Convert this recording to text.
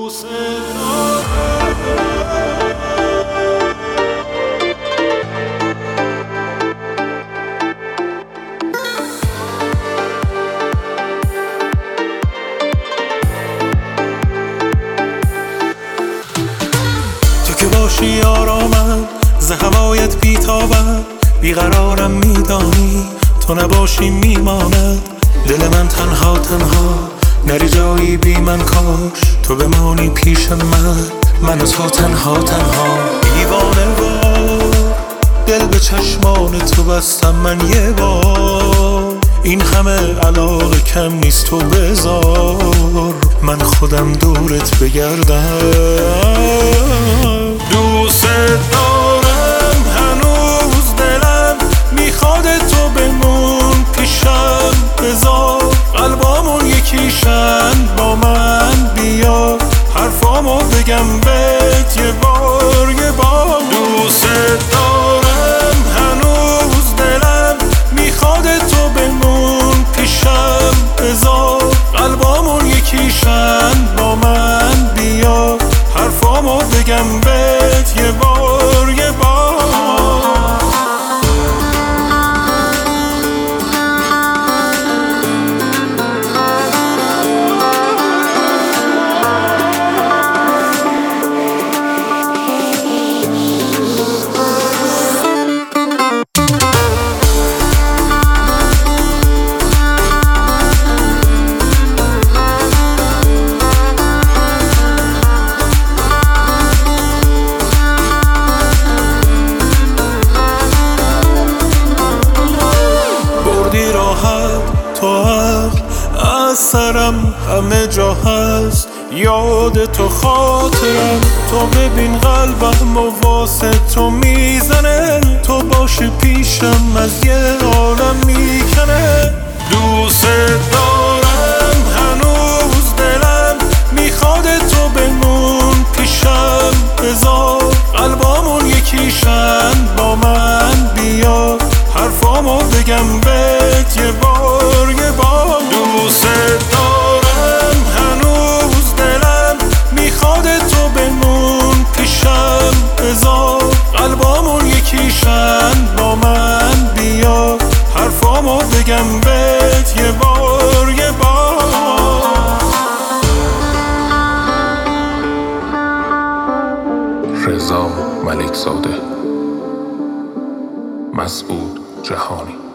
تو که باشی آرامم ز هوایت بیتابم، بیقرارم میدانی تو نباشی میماند دل من تنها تنها، نری جایی بی من کاش تو بمانی پیش من و تو تنها تنها. دیوانه وار دل به چشمان تو بستم من یه بار، این همه علاقه کم نیست تو بذار من خودم دورت بگردم. دوست دارم هنوز دلم میخواد تو بمون پیشم، بذار قلبامون یکیشن با من بیا حرفامو بگم بهت یه بار یه بار. دوست دارم هنوز دلم میخواد تو بمون پیشم، بذار قلبامون یکیشن با من بیا حرفامو بگم بهت یه بار یه بار. تو حق از سرم همه جا هست، یاد تو خاطرم، تو ببین قلبم و واسه تو میزنه، تو باشه پیشم از یه عالم میکنه. دوست دارم هنوز دلم میخواد تو بمون پیشم، بذار قلبامون یکیشن با من بیا حرفامو بگم بهت یه بار یه بار. دوست دارم هنوز دلم میخواد تو بمون پیشم، بذار قلبامون یکیشن با من بیا حرفامو بگم بهت یه بار یه بار. رضا ملک زاده، مسعود جهانی.